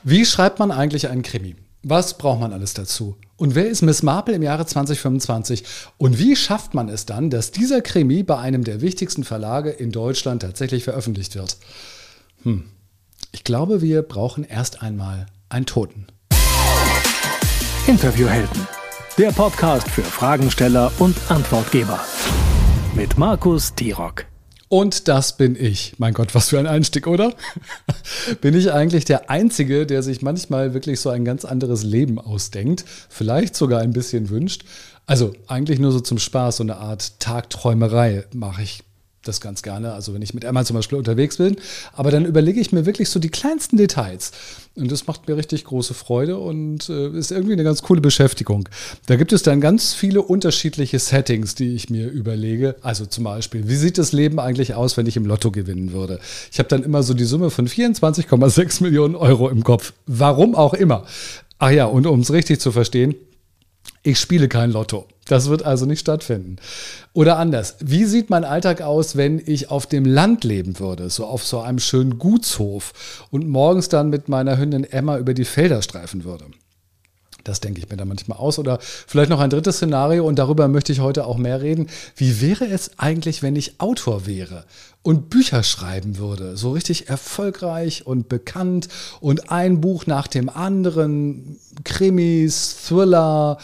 Wie schreibt man eigentlich einen Krimi? Was braucht man alles dazu? Und wer ist Miss Marple im Jahre 2025? Und wie schafft man es dann, dass dieser Krimi bei einem der wichtigsten Verlage in Deutschland tatsächlich veröffentlicht wird? Ich glaube, wir brauchen erst einmal einen Toten. Interviewhelden, der Podcast für Fragensteller und Antwortgeber. Mit Markus Tirok. Und das bin ich. Mein Gott, was für ein Einstieg, oder? Bin ich eigentlich der Einzige, der sich manchmal wirklich so ein ganz anderes Leben ausdenkt, vielleicht sogar ein bisschen wünscht? Also eigentlich nur so zum Spaß, so eine Art Tagträumerei mache ich das ganz gerne, also wenn ich mit Emma zum Beispiel unterwegs bin, aber dann überlege ich mir wirklich so die kleinsten Details und das macht mir richtig große Freude und ist irgendwie eine ganz coole Beschäftigung. Da gibt es dann ganz viele unterschiedliche Settings, die ich mir überlege, also zum Beispiel, wie sieht das Leben eigentlich aus, wenn ich im Lotto gewinnen würde? Ich habe dann immer so die Summe von 24,6 Millionen Euro im Kopf, warum auch immer. Ach ja, und um es richtig zu verstehen, ich spiele kein Lotto. Das wird also nicht stattfinden. Oder anders, wie sieht mein Alltag aus, wenn ich auf dem Land leben würde, so auf so einem schönen Gutshof und morgens dann mit meiner Hündin Emma über die Felder streifen würde? Das denke ich mir dann manchmal aus. Oder vielleicht noch ein drittes Szenario, und darüber möchte ich heute auch mehr reden. Wie wäre es eigentlich, wenn ich Autor wäre und Bücher schreiben würde? So richtig erfolgreich und bekannt und ein Buch nach dem anderen, Krimis, Thriller,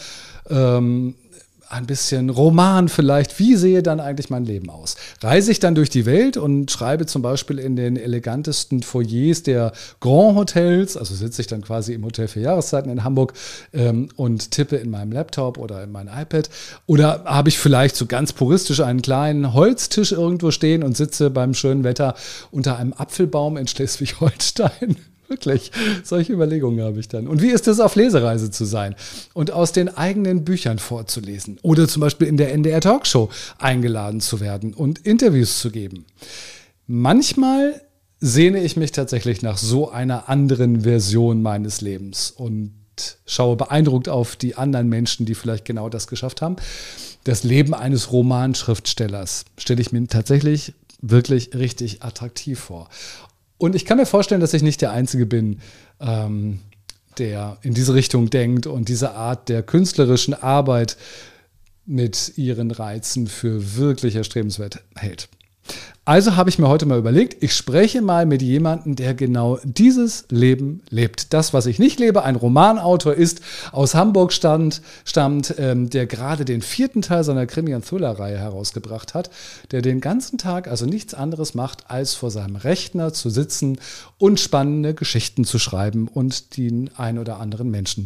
ein bisschen Roman vielleicht. Wie sehe dann eigentlich mein Leben aus? Reise ich dann durch die Welt und schreibe zum Beispiel in den elegantesten Foyers der Grand Hotels, also sitze ich dann quasi im Hotel für Jahreszeiten in Hamburg und tippe in meinem Laptop oder in mein iPad? Oder habe ich vielleicht so ganz puristisch einen kleinen Holztisch irgendwo stehen und sitze beim schönen Wetter unter einem Apfelbaum in Schleswig-Holstein? Wirklich, solche Überlegungen habe ich dann. Und wie ist es, auf Lesereise zu sein und aus den eigenen Büchern vorzulesen oder zum Beispiel in der NDR Talkshow eingeladen zu werden und Interviews zu geben? Manchmal sehne ich mich tatsächlich nach so einer anderen Version meines Lebens und schaue beeindruckt auf die anderen Menschen, die vielleicht genau das geschafft haben. Das Leben eines Romanschriftstellers stelle ich mir tatsächlich wirklich richtig attraktiv vor. Und ich kann mir vorstellen, dass ich nicht der Einzige bin, der in diese Richtung denkt und diese Art der künstlerischen Arbeit mit ihren Reizen für wirklich erstrebenswert hält. Also habe ich mir heute mal überlegt, ich spreche mal mit jemandem, der genau dieses Leben lebt. Das, was ich nicht lebe, ein Romanautor ist, aus Hamburg stammt, der gerade den 4. Teil seiner Krimi- und Thriller-Reihe herausgebracht hat, der den ganzen Tag also nichts anderes macht, als vor seinem Rechner zu sitzen und spannende Geschichten zu schreiben und den ein oder anderen Menschen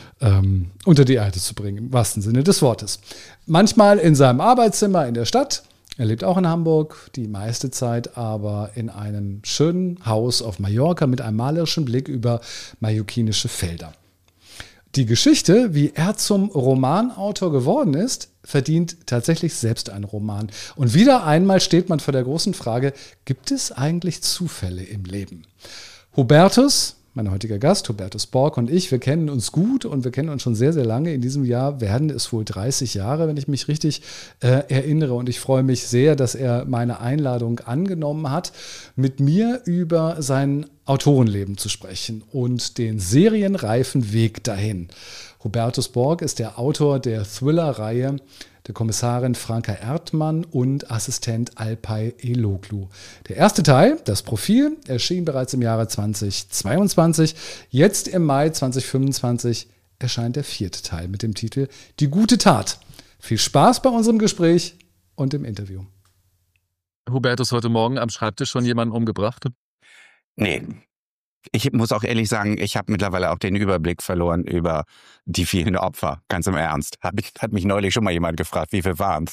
unter die Erde zu bringen, im wahrsten Sinne des Wortes. Manchmal in seinem Arbeitszimmer in der Stadt. Er lebt auch in Hamburg, die meiste Zeit aber in einem schönen Haus auf Mallorca mit einem malerischen Blick über mallorquinische Felder. Die Geschichte, wie er zum Romanautor geworden ist, verdient tatsächlich selbst einen Roman. Und wieder einmal steht man vor der großen Frage, gibt es eigentlich Zufälle im Leben? Hubertus, mein heutiger Gast, Hubertus Borg und ich, wir kennen uns gut und wir kennen uns schon sehr, sehr lange. In diesem Jahr werden es wohl 30 Jahre, wenn ich mich richtig erinnere. Und ich freue mich sehr, dass er meine Einladung angenommen hat, mit mir über sein Autorenleben zu sprechen und den serienreifen Weg dahin. Hubertus Borg ist der Autor der Thriller-Reihe der Kommissarin Franka Erdmann und Assistent Alpay Eloglu. Der erste Teil, das Profil, erschien bereits im Jahre 2022. Jetzt im Mai 2025 erscheint der 4. Teil mit dem Titel Die gute Tat. Viel Spaß bei unserem Gespräch und im Interview. Hubertus, heute Morgen am Schreibtisch schon jemanden umgebracht? Nee. Ich muss auch ehrlich sagen, ich habe mittlerweile auch den Überblick verloren über die vielen Opfer. Ganz im Ernst. Hat mich neulich schon mal jemand gefragt, wie viel waren es?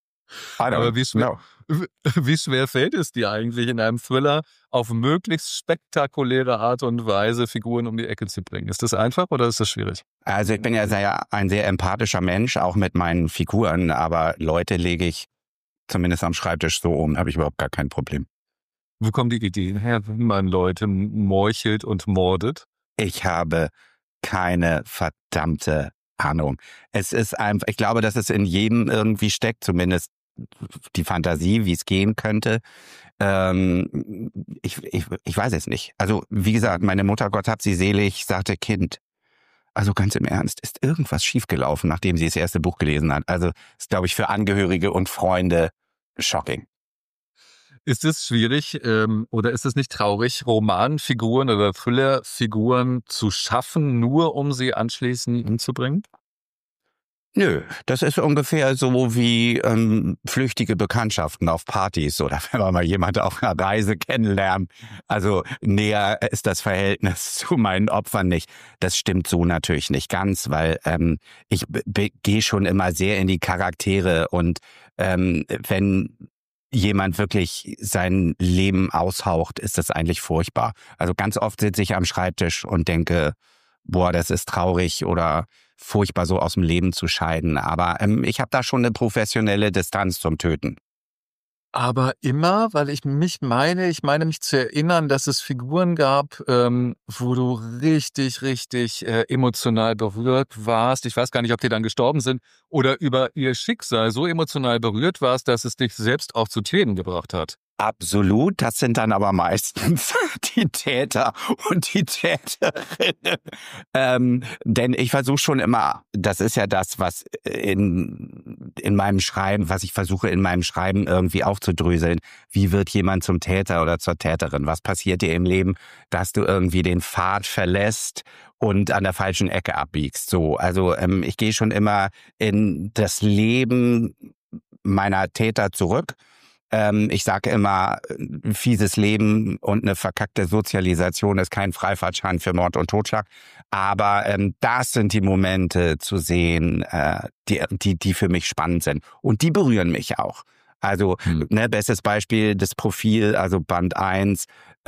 Aber wie schwer fällt es dir eigentlich, in einem Thriller auf möglichst spektakuläre Art und Weise Figuren um die Ecke zu bringen? Ist das einfach oder ist das schwierig? Also ich bin ja ein sehr empathischer Mensch, auch mit meinen Figuren. Aber Leute lege ich zumindest am Schreibtisch so um, habe ich überhaupt gar kein Problem. Wo kommen die Ideen her, wenn man Leute meuchelt und mordet? Ich habe keine verdammte Ahnung. Es ist einfach, ich glaube, dass es in jedem irgendwie steckt, zumindest die Fantasie, wie es gehen könnte. Ich weiß es nicht. Also wie gesagt, meine Mutter, Gott hab sie selig, sagte: Kind, also ganz im Ernst, ist irgendwas schiefgelaufen, nachdem sie das erste Buch gelesen hat. Also ist, glaube ich, für Angehörige und Freunde shocking. Ist es schwierig oder ist es nicht traurig, Romanfiguren oder Thrillerfiguren zu schaffen, nur um sie anschließend umzubringen? Nö, das ist ungefähr so wie flüchtige Bekanntschaften auf Partys oder wenn man mal jemanden auf einer Reise kennenlernt. Also näher ist das Verhältnis zu meinen Opfern nicht. Das stimmt so natürlich nicht ganz, weil ich gehe schon immer sehr in die Charaktere und wenn jemand wirklich sein Leben aushaucht, ist das eigentlich furchtbar. Also ganz oft sitze ich am Schreibtisch und denke, boah, das ist traurig oder furchtbar, so aus dem Leben zu scheiden. Aber ich habe da schon eine professionelle Distanz zum Töten. Aber immer, weil ich meine mich zu erinnern, dass es Figuren gab, wo du richtig, richtig emotional berührt warst. Ich weiß gar nicht, ob die dann gestorben sind oder über ihr Schicksal so emotional berührt warst, dass es dich selbst auch zu Tränen gebracht hat. Absolut, das sind dann aber meistens die Täter und die Täterinnen. Denn ich versuche schon immer, das ist ja das, was in meinem Schreiben, was ich versuche in meinem Schreiben irgendwie aufzudröseln. Wie wird jemand zum Täter oder zur Täterin? Was passiert dir im Leben, dass du irgendwie den Pfad verlässt und an der falschen Ecke abbiegst? So, also ich gehe schon immer in das Leben meiner Täter zurück. Ich sage immer, ein fieses Leben und eine verkackte Sozialisation ist kein Freifahrtschein für Mord und Totschlag. Aber das sind die Momente zu sehen, die für mich spannend sind. Und die berühren mich auch. Also, bestes Beispiel, das Profil, also Band 1,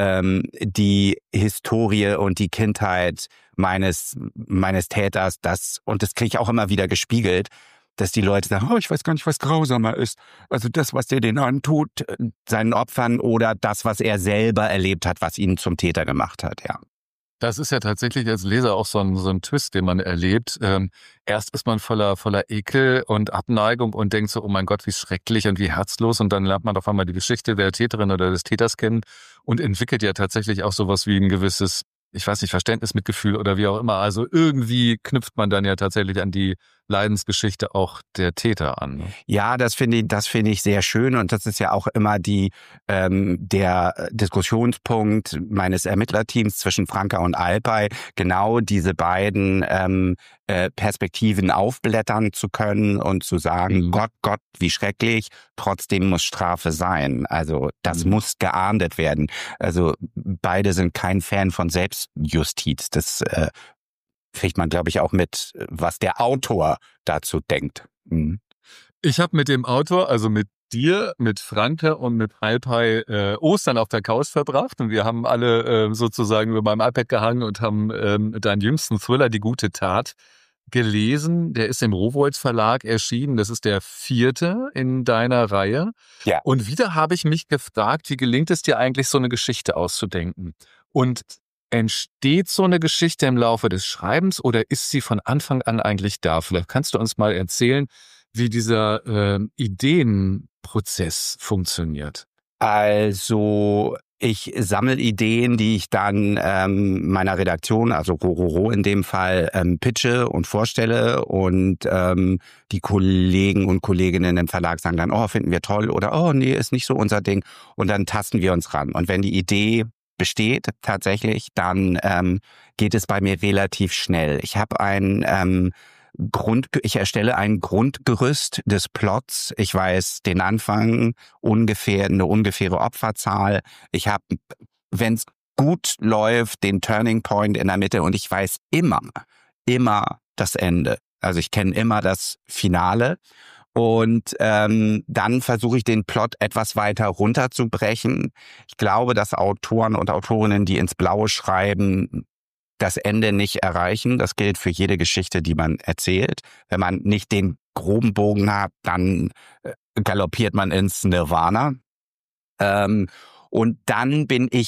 die Historie und die Kindheit meines Täters, das kriege ich auch immer wieder gespiegelt, dass die Leute sagen, ich weiß gar nicht, was grausamer ist. Also das, was der denen antut, seinen Opfern oder das, was er selber erlebt hat, was ihn zum Täter gemacht hat, ja. Das ist ja tatsächlich als Leser auch so ein Twist, den man erlebt. Erst ist man voller Ekel und Abneigung und denkt so, oh mein Gott, wie schrecklich und wie herzlos. Und dann lernt man auf einmal die Geschichte der Täterin oder des Täters kennen und entwickelt ja tatsächlich auch sowas wie ein gewisses, ich weiß nicht, Verständnis, Mitgefühl oder wie auch immer. Also irgendwie knüpft man dann ja tatsächlich an die Leidensgeschichte auch der Täter an. Ne? Ja, das finde ich sehr schön und das ist ja auch immer der Diskussionspunkt meines Ermittlerteams zwischen Franka und Alpay, genau diese beiden Perspektiven aufblättern zu können und zu sagen, Gott, wie schrecklich, trotzdem muss Strafe sein. Also das muss geahndet werden. Also beide sind kein Fan von Selbstjustiz. Das kriegt man, glaube ich, auch mit, was der Autor dazu denkt. Ich habe mit dem Autor, also mit dir, mit Franka und mit Alpay Ostern auf der Couch verbracht und wir haben alle sozusagen über meinem iPad gehangen und haben deinen jüngsten Thriller, Die gute Tat, gelesen. Der ist im Rowohlt Verlag erschienen. Das ist der 4. in deiner Reihe. Ja. Und wieder habe ich mich gefragt, wie gelingt es dir eigentlich, so eine Geschichte auszudenken? Und entsteht so eine Geschichte im Laufe des Schreibens oder ist sie von Anfang an eigentlich da? Vielleicht kannst du uns mal erzählen, wie dieser Ideenprozess funktioniert. Also ich sammle Ideen, die ich dann meiner Redaktion, also Rororo in dem Fall, pitche und vorstelle und die Kollegen und Kolleginnen im Verlag sagen dann, finden wir toll oder nee, ist nicht so unser Ding und dann tasten wir uns ran. Und wenn die Idee besteht tatsächlich, dann geht es bei mir relativ schnell. Ich habe ich erstelle ein Grundgerüst des Plots. Ich weiß den Anfang, eine ungefähre Opferzahl. Ich habe, wenn es gut läuft, den Turning Point in der Mitte und ich weiß immer das Ende. Also ich kenne immer das Finale. Und dann versuche ich den Plot etwas weiter runterzubrechen. Ich glaube, dass Autoren und Autorinnen, die ins Blaue schreiben, das Ende nicht erreichen. Das gilt für jede Geschichte, die man erzählt. Wenn man nicht den groben Bogen hat, dann galoppiert man ins Nirvana. Und dann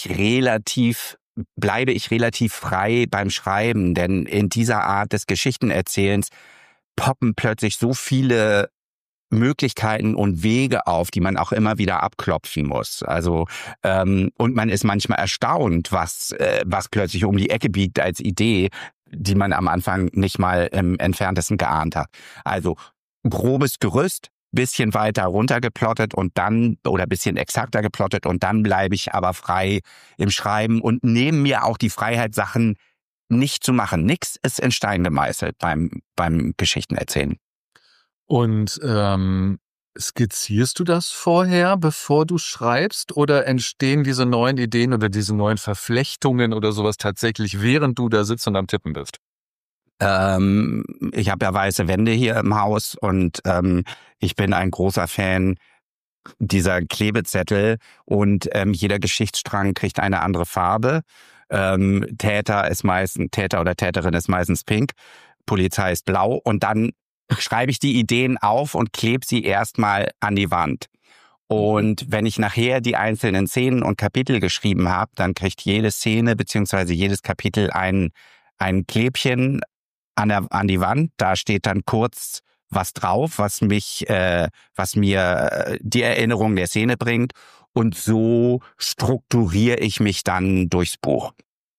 bleibe ich relativ frei beim Schreiben, denn in dieser Art des Geschichtenerzählens poppen plötzlich so viele Möglichkeiten und Wege auf, die man auch immer wieder abklopfen muss. Also und man ist manchmal erstaunt, was plötzlich um die Ecke biegt als Idee, die man am Anfang nicht mal im Entferntesten geahnt hat. Also grobes Gerüst, bisschen weiter runtergeplottet und dann, oder bisschen exakter geplottet und dann bleibe ich aber frei im Schreiben und nehme mir auch die Freiheit, Sachen nicht zu machen. Nix ist in Stein gemeißelt beim Geschichtenerzählen. Und skizzierst du das vorher, bevor du schreibst, oder entstehen diese neuen Ideen oder diese neuen Verflechtungen oder sowas tatsächlich, während du da sitzt und am Tippen bist? Ich habe ja weiße Wände hier im Haus und ich bin ein großer Fan dieser Klebezettel und jeder Geschichtsstrang kriegt eine andere Farbe. Täter oder Täterin ist meistens pink, Polizei ist blau und dann schreibe ich die Ideen auf und klebe sie erstmal an die Wand. Und wenn ich nachher die einzelnen Szenen und Kapitel geschrieben habe, dann kriegt jede Szene bzw. jedes Kapitel ein Klebchen an die Wand. Da steht dann kurz was drauf, was mir die Erinnerung der Szene bringt. Und so strukturiere ich mich dann durchs Buch.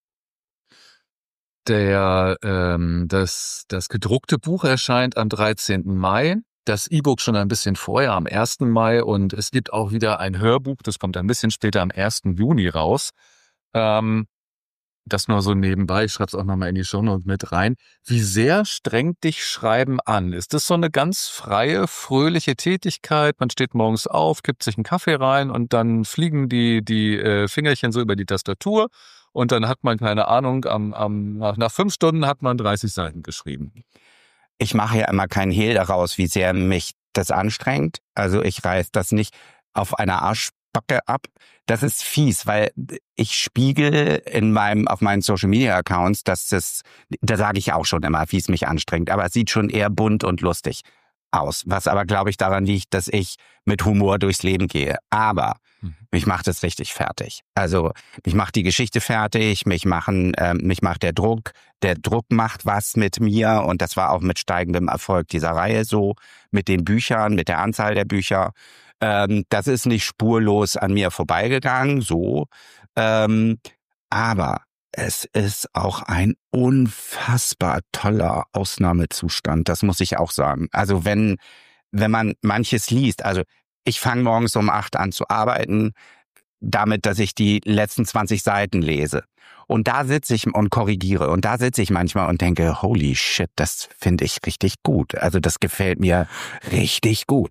Das gedruckte Buch erscheint am 13. Mai, das E-Book schon ein bisschen vorher, am 1. Mai, und es gibt auch wieder ein Hörbuch, das kommt ein bisschen später am 1. Juni raus. Das nur so nebenbei, ich schreibe es auch nochmal in die Shownotes mit rein. Wie sehr strengt dich Schreiben an? Ist das so eine ganz freie, fröhliche Tätigkeit? Man steht morgens auf, kippt sich einen Kaffee rein und dann fliegen die Fingerchen so über die Tastatur und dann hat man, keine Ahnung, nach 5 Stunden hat man 30 Seiten geschrieben. Ich mache ja immer keinen Hehl daraus, wie sehr mich das anstrengt. Also ich reiß das nicht auf einer Arschbacke ab. Das ist fies, weil ich spiegel auf meinen Social-Media-Accounts, da sage ich auch schon immer, wie es mich anstrengt. Aber es sieht schon eher bunt und lustig aus. Was aber, glaube ich, daran liegt, dass ich mit Humor durchs Leben gehe. Aber mich macht es richtig fertig. Also mich macht die Geschichte fertig, mich macht der Druck. Der Druck macht was mit mir und das war auch mit steigendem Erfolg dieser Reihe so, mit den Büchern, mit der Anzahl der Bücher. Das ist nicht spurlos an mir vorbeigegangen, so. Aber es ist auch ein unfassbar toller Ausnahmezustand, das muss ich auch sagen. Also wenn man manches liest, also ich fange morgens um 8 an zu arbeiten, damit, dass ich die letzten 20 Seiten lese. Und da sitze ich und korrigiere. Und da sitze ich manchmal und denke, holy shit, das finde ich richtig gut. Also das gefällt mir richtig gut.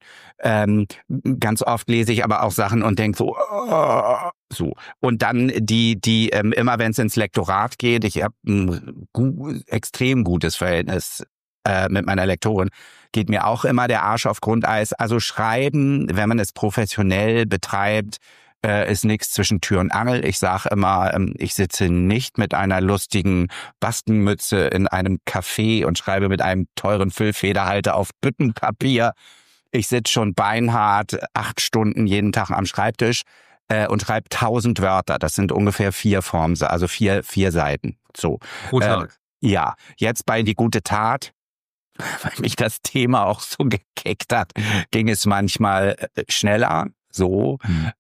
Ganz oft lese ich aber auch Sachen und denke so, so. Und dann die immer wenn es ins Lektorat geht, ich habe ein extrem gutes Verhältnis mit meiner Lektorin, geht mir auch immer der Arsch auf Grundeis. Also Schreiben, wenn man es professionell betreibt, ist nichts zwischen Tür und Angel. Ich sage immer, ich sitze nicht mit einer lustigen Bastenmütze in einem Café und schreibe mit einem teuren Füllfederhalter auf Büttenpapier. Ich sitze schon beinhart 8 Stunden jeden Tag am Schreibtisch und schreibe 1000 Wörter. Das sind ungefähr 4 Formen, also 4 Seiten. So. Pro Tag. Ja, jetzt bei Die gute Tat, weil mich das Thema auch so gekickt hat, ging es manchmal schneller. So,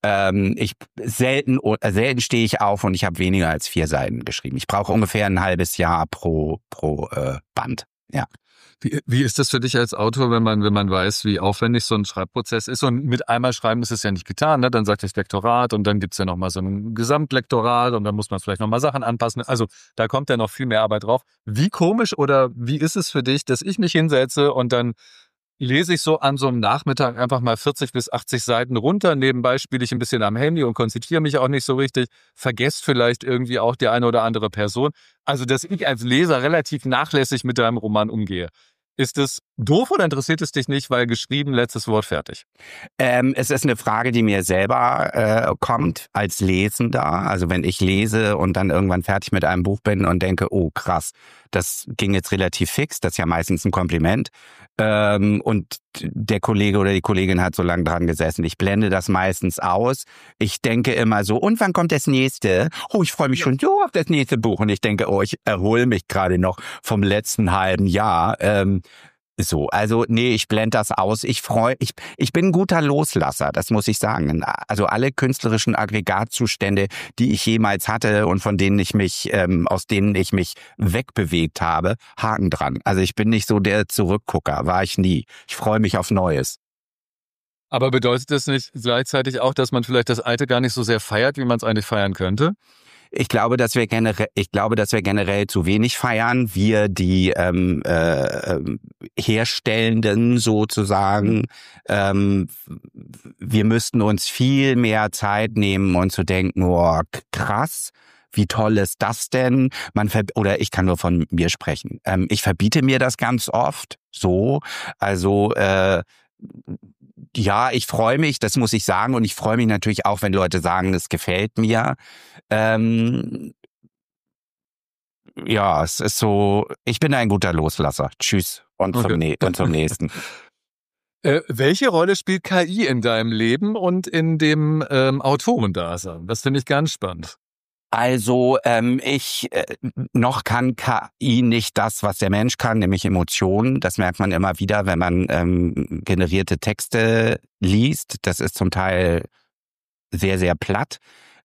selten stehe ich auf und ich habe weniger als 4 Seiten geschrieben. Ich brauche ungefähr ein halbes Jahr pro Band. Ja. Wie ist das für dich als Autor, wenn man weiß, wie aufwendig so ein Schreibprozess ist? Und mit einmal schreiben ist es ja nicht getan, ne? Dann sagt das Lektorat und dann gibt's ja nochmal so ein Gesamtlektorat und dann muss man vielleicht nochmal Sachen anpassen. Also da kommt ja noch viel mehr Arbeit drauf. Wie komisch oder wie ist es für dich, dass ich mich hinsetze und dann lese ich so an so einem Nachmittag einfach mal 40 bis 80 Seiten runter. Nebenbei spiele ich ein bisschen am Handy und konzentriere mich auch nicht so richtig. Vergesse vielleicht irgendwie auch die eine oder andere Person. Also, dass ich als Leser relativ nachlässig mit deinem Roman umgehe. Ist es doof oder interessiert es dich nicht, weil geschrieben, letztes Wort, fertig? Es ist eine Frage, die mir selber kommt als Lesender. Also wenn ich lese und dann irgendwann fertig mit einem Buch bin und denke, oh krass, das ging jetzt relativ fix, das ist ja meistens ein Kompliment. Und der Kollege oder die Kollegin hat so lange dran gesessen. Ich blende das meistens aus. Ich denke immer so, und wann kommt das nächste? Oh, ich freue mich schon so auf das nächste Buch. Und ich denke, oh, ich erhole mich gerade noch vom letzten halben Jahr. So, also nee, ich blende das aus. Ich bin ein guter Loslasser, das muss ich sagen. Also alle künstlerischen Aggregatzustände, die ich jemals hatte und von denen aus denen ich mich wegbewegt habe, Haken dran. Also ich bin nicht so der Zurückgucker, war ich nie. Ich freue mich auf Neues. Aber bedeutet das nicht gleichzeitig auch, dass man vielleicht das Alte gar nicht so sehr feiert, wie man es eigentlich feiern könnte? Ich glaube, dass wir generell zu wenig feiern. Wir, die Herstellenden sozusagen, wir müssten uns viel mehr Zeit nehmen und zu denken, oh, krass, wie toll ist das denn? Oder ich kann nur von mir sprechen. Ich verbiete mir das ganz oft so. Also ja, ich freue mich, das muss ich sagen. Und ich freue mich natürlich auch, wenn Leute sagen, es gefällt mir. Ja, es ist so, ich bin ein guter Loslasser. Tschüss und zum nächsten. Welche Rolle spielt KI in deinem Leben und in dem Autorendasein? Das finde ich ganz spannend. Also noch kann KI nicht das, was der Mensch kann, nämlich Emotionen. Das merkt man immer wieder, wenn man generierte Texte liest. Das ist zum Teil sehr, sehr platt.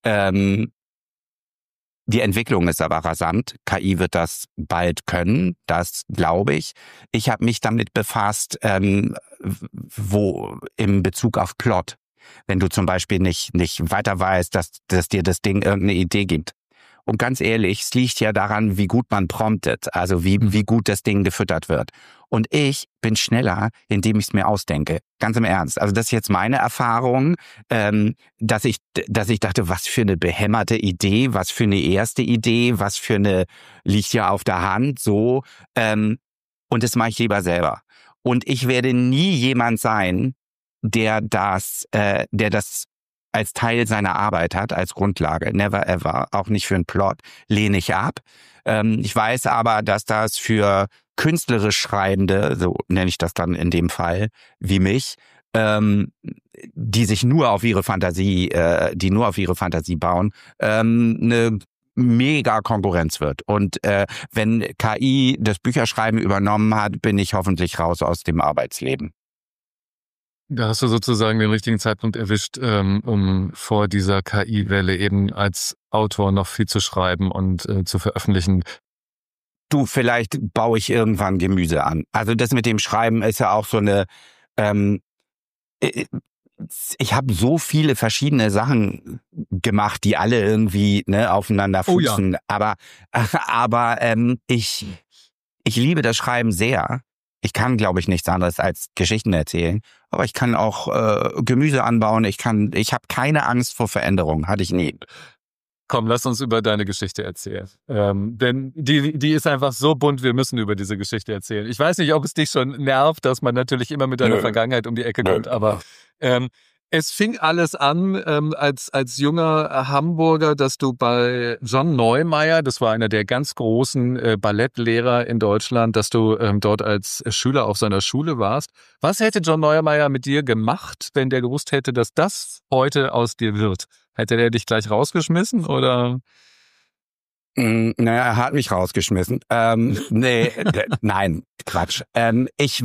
Die Entwicklung ist aber rasant. KI wird das bald können, das glaube ich. Ich habe mich damit befasst, in Bezug auf Plot. Wenn du zum Beispiel nicht weiter weißt, dass dir das Ding irgendeine Idee gibt. Und ganz ehrlich, es liegt ja daran, wie gut man promptet, also wie gut das Ding gefüttert wird. Und ich bin schneller, indem ich es mir ausdenke. Ganz im Ernst. Also das ist jetzt meine Erfahrung, dass ich dachte, was für eine behämmerte Idee, was für eine erste Idee, liegt ja auf der Hand, so. Und das mache ich lieber selber. Und ich werde nie jemand sein, der das als Teil seiner Arbeit hat, als Grundlage. Never ever. Auch nicht für einen Plot. Lehne ich ab. Ich weiß aber, dass das für künstlerisch Schreibende, so nenne ich das dann in dem Fall, wie mich, die nur auf ihre Fantasie bauen, eine mega Konkurrenz wird. Und wenn KI das Bücherschreiben übernommen hat, bin ich hoffentlich raus aus dem Arbeitsleben. Da hast du sozusagen den richtigen Zeitpunkt erwischt, um vor dieser KI-Welle eben als Autor noch viel zu schreiben und zu veröffentlichen. Du, vielleicht baue ich irgendwann Gemüse an. Also das mit dem Schreiben ist ja auch so eine... ich habe so viele verschiedene Sachen gemacht, die alle irgendwie aufeinander fußen. Oh ja. Aber ich liebe das Schreiben sehr. Ich kann, glaube ich, nichts anderes als Geschichten erzählen. Aber ich kann auch Gemüse anbauen. Ich habe keine Angst vor Veränderung. Hatte ich nie. Komm, lass uns über deine Geschichte erzählen. Denn die ist einfach so bunt, wir müssen über diese Geschichte erzählen. Ich weiß nicht, ob es dich schon nervt, dass man natürlich immer mit deiner Vergangenheit um die Ecke kommt, aber es fing alles an als junger Hamburger, dass du bei John Neumeier, das war einer der ganz großen Ballettlehrer in Deutschland, dass du dort als Schüler auf seiner Schule warst. Was hätte John Neumeier mit dir gemacht, wenn der gewusst hätte, dass das heute aus dir wird? Hätte der dich gleich rausgeschmissen oder? Naja, er hat mich rausgeschmissen. Nee, nein, Quatsch. Ich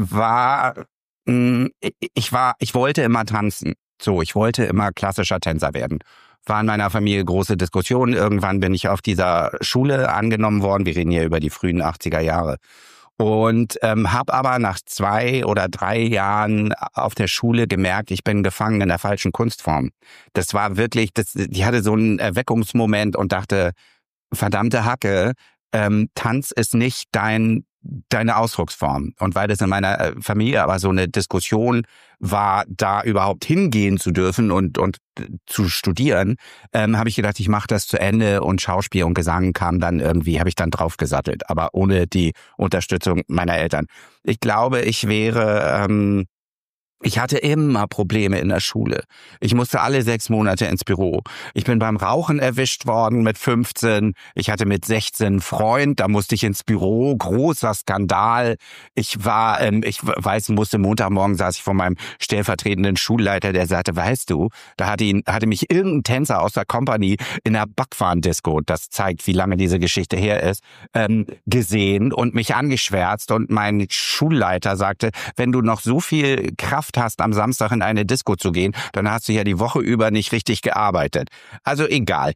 wollte immer tanzen. So, ich wollte immer klassischer Tänzer werden. War in meiner Familie große Diskussionen. Irgendwann bin ich auf dieser Schule angenommen worden. Wir reden hier über die frühen 80er Jahre. Und habe aber nach 2 oder 3 Jahren auf der Schule gemerkt, ich bin gefangen in der falschen Kunstform. Das war wirklich, ich hatte so einen Erweckungsmoment und dachte, verdammte Hacke, Tanz ist nicht deine Ausdrucksform. Und weil das in meiner Familie aber so eine Diskussion war, da überhaupt hingehen zu dürfen und zu studieren, habe ich gedacht, ich mache das zu Ende und Schauspiel und Gesang kam dann irgendwie, habe ich dann draufgesattelt, aber ohne die Unterstützung meiner Eltern. Ich glaube, ich wäre Ich hatte immer Probleme in der Schule. Ich musste alle 6 Monate ins Büro. Ich bin beim Rauchen erwischt worden mit 15. Ich hatte mit 16 einen Freund, da musste ich ins Büro. Großer Skandal. Musste Montagmorgen saß ich vor meinem stellvertretenden Schulleiter, der sagte, weißt du, da hatte mich irgendein Tänzer aus der Company in der Backwaren-Disco, das zeigt, wie lange diese Geschichte her ist, gesehen und mich angeschwärzt. Und mein Schulleiter sagte, wenn du noch so viel Kraft hast, am Samstag in eine Disco zu gehen, dann hast du ja die Woche über nicht richtig gearbeitet. Also egal.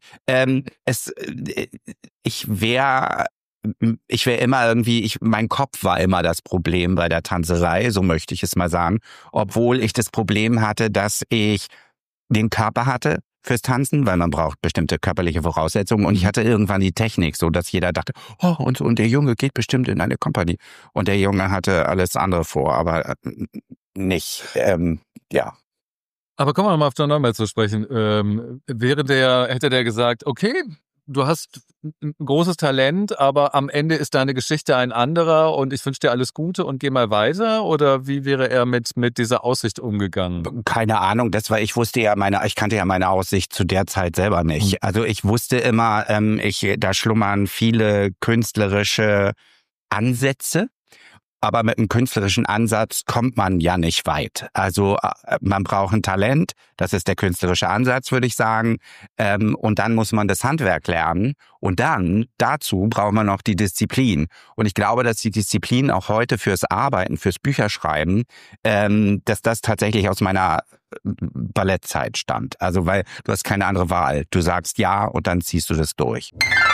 Mein Kopf war immer das Problem bei der Tanzerei, so möchte ich es mal sagen. Obwohl ich das Problem hatte, dass ich den Körper hatte fürs Tanzen, weil man braucht bestimmte körperliche Voraussetzungen. Und ich hatte irgendwann die Technik, so dass jeder dachte, oh, und der Junge geht bestimmt in eine Company. Und der Junge hatte alles andere vor, aber nicht, ja. Aber kommen wir nochmal auf John Neumeier zu sprechen. Hätte der gesagt, okay, du hast ein großes Talent, aber am Ende ist deine Geschichte ein anderer und ich wünsche dir alles Gute und geh mal weiter? Oder wie wäre er mit dieser Aussicht umgegangen? Keine Ahnung, ich kannte ja meine Aussicht zu der Zeit selber nicht. Also ich wusste immer, da schlummern viele künstlerische Ansätze. Aber mit einem künstlerischen Ansatz kommt man ja nicht weit. Also man braucht ein Talent, das ist der künstlerische Ansatz, würde ich sagen. Und dann muss man das Handwerk lernen. Und dann, dazu braucht man noch die Disziplin. Und ich glaube, dass die Disziplin auch heute fürs Arbeiten, fürs Bücherschreiben, dass das tatsächlich aus meiner Ballettzeit stammt. Also weil du hast keine andere Wahl. Du sagst ja und dann ziehst du das durch.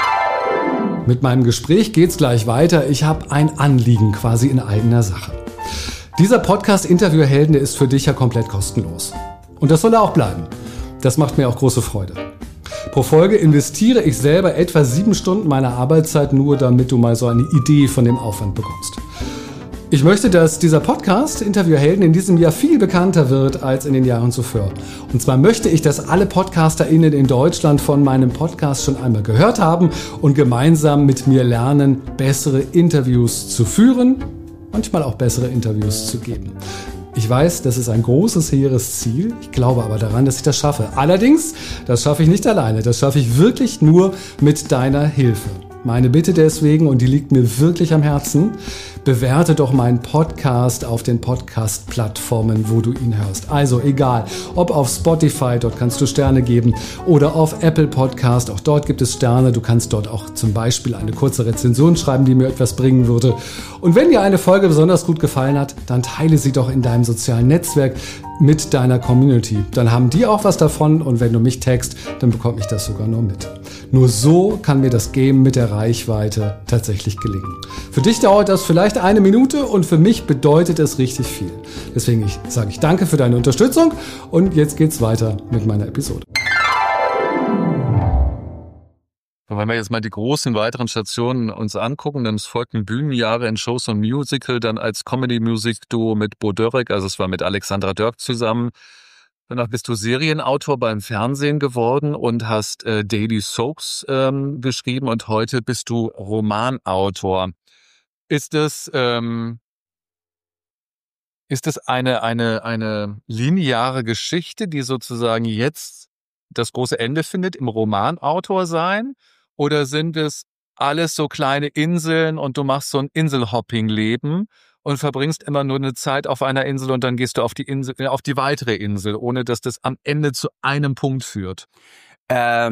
Mit meinem Gespräch geht's gleich weiter. Ich habe ein Anliegen quasi in eigener Sache. Dieser Podcast Interviewhelden ist für dich ja komplett kostenlos. Und das soll er auch bleiben. Das macht mir auch große Freude. Pro Folge investiere ich selber etwa 7 Stunden meiner Arbeitszeit nur, damit du mal so eine Idee von dem Aufwand bekommst. Ich möchte, dass dieser Podcast Interviewhelden in diesem Jahr viel bekannter wird als in den Jahren zuvor. Und zwar möchte ich, dass alle PodcasterInnen in Deutschland von meinem Podcast schon einmal gehört haben und gemeinsam mit mir lernen, bessere Interviews zu führen, manchmal auch bessere Interviews zu geben. Ich weiß, das ist ein großes, hehres Ziel. Ich glaube aber daran, dass ich das schaffe. Allerdings, das schaffe ich nicht alleine. Das schaffe ich wirklich nur mit deiner Hilfe. Meine Bitte deswegen, und die liegt mir wirklich am Herzen, bewerte doch meinen Podcast auf den Podcast-Plattformen, wo du ihn hörst. Also egal, ob auf Spotify, dort kannst du Sterne geben, oder auf Apple Podcast, auch dort gibt es Sterne. Du kannst dort auch zum Beispiel eine kurze Rezension schreiben, die mir etwas bringen würde. Und wenn dir eine Folge besonders gut gefallen hat, dann teile sie doch in deinem sozialen Netzwerk mit deiner Community. Dann haben die auch was davon und wenn du mich tagst, dann bekomme ich das sogar nur mit. Nur so kann mir das Game mit der Reichweite tatsächlich gelingen. Für dich dauert das vielleicht 1 Minute und für mich bedeutet es richtig viel. Deswegen sage ich danke für deine Unterstützung und jetzt geht's weiter mit meiner Episode. Wenn wir jetzt mal die großen weiteren Stationen uns angucken, dann folgten Bühnenjahre in Shows und Musical, dann als Comedy-Music-Duo mit Bo Dörrek, also es war mit Alexandra Dörk zusammen. Danach bist du Serienautor beim Fernsehen geworden und hast Daily Soaps geschrieben und heute bist du Romanautor. Ist es eine lineare Geschichte, die sozusagen jetzt das große Ende findet im Romanautor sein? Oder sind es alles so kleine Inseln und du machst so ein Inselhopping-Leben und verbringst immer nur eine Zeit auf einer Insel und dann gehst du auf die weitere Insel, ohne dass das am Ende zu einem Punkt führt? Das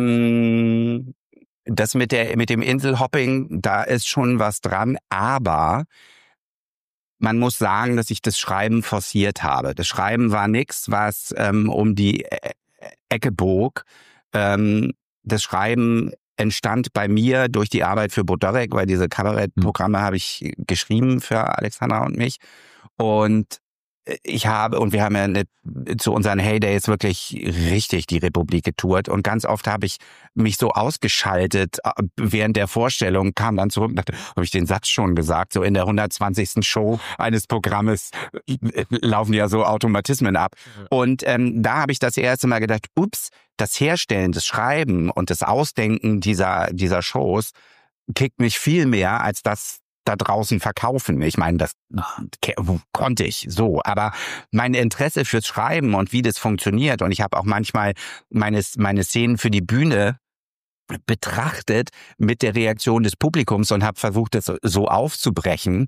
mit dem Inselhopping, da ist schon was dran, aber man muss sagen, dass ich das Schreiben forciert habe. Das Schreiben war nichts, was um die Ecke bog. Das Schreiben entstand bei mir durch die Arbeit für Bo Dörrek, weil diese Kabarettprogramme habe ich geschrieben für Alexandra und mich. Und wir haben ja zu unseren Heydays wirklich richtig die Republik getourt und ganz oft habe ich mich so ausgeschaltet während der Vorstellung, kam dann zurück und dachte, habe ich den Satz schon gesagt? So in der 120. Show eines Programmes laufen ja so Automatismen ab. Und da habe ich das erste Mal gedacht, ups, das Herstellen, das Schreiben und das Ausdenken dieser Shows kickt mich viel mehr als das da draußen verkaufen. Ich meine, das konnte ich so. Aber mein Interesse fürs Schreiben und wie das funktioniert, und ich habe auch manchmal meine Szenen für die Bühne betrachtet mit der Reaktion des Publikums und habe versucht, das so aufzubrechen.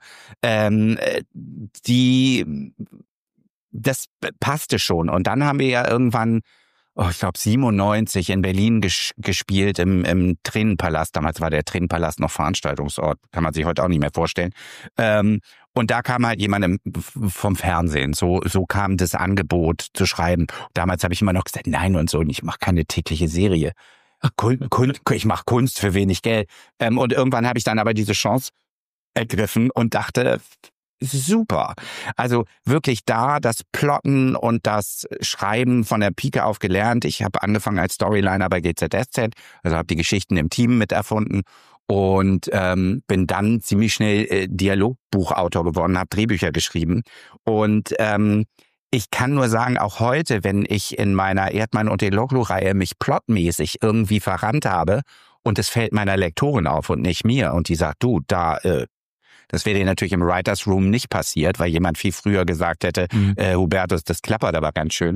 Das passte schon. Und dann haben wir ja irgendwann, ich glaube 97 in Berlin gespielt im Tränenpalast. Damals war der Tränenpalast noch Veranstaltungsort. Kann man sich heute auch nicht mehr vorstellen. Und da kam halt jemand vom Fernsehen. So kam das Angebot zu schreiben. Damals habe ich immer noch gesagt, nein und so. Und ich mache keine tägliche Serie. Ich mache Kunst für wenig Geld. Und irgendwann habe ich dann aber diese Chance ergriffen und dachte, super. Also wirklich da das Plotten und das Schreiben von der Pike auf gelernt. Ich habe angefangen als Storyliner bei GZSZ, also habe die Geschichten im Team mit erfunden und bin dann ziemlich schnell Dialogbuchautor geworden, habe Drehbücher geschrieben und ich kann nur sagen, auch heute, wenn ich in meiner Erdmann und Eloglu-Reihe mich plotmäßig irgendwie verrannt habe und es fällt meiner Lektorin auf und nicht mir und die sagt, du, das wäre dir natürlich im Writers Room nicht passiert, weil jemand viel früher gesagt hätte, Hubertus, das klappert aber ganz schön.